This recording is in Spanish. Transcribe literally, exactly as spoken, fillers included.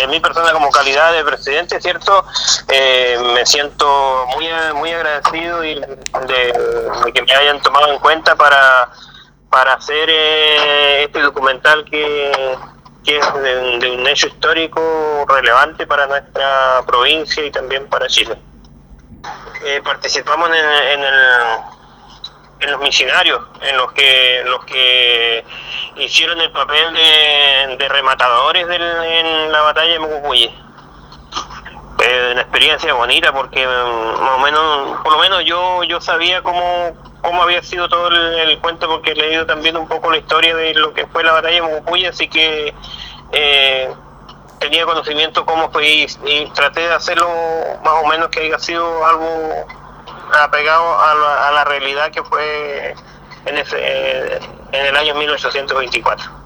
de mi persona como calidad de presidente, ¿cierto? Eh, me siento muy muy agradecido y de, de que me hayan tomado en cuenta para, para hacer eh, este documental que, que es de, de un hecho histórico relevante para nuestra provincia y también para Chile. Eh, participamos en, en el... en los misionarios, en los que los que hicieron el papel de, de rematadores del, en la batalla de Mucucuy. Eh, una experiencia bonita porque más o menos, por lo menos yo yo sabía cómo cómo había sido todo el, el cuento, porque he leído también un poco la historia de lo que fue la batalla de Mucucuy, así que eh, tenía conocimiento cómo fue y, y traté de hacerlo más o menos que haya sido algo apegado a la, a la realidad que fue en, ese, en el año mil ochocientos veinticuatro.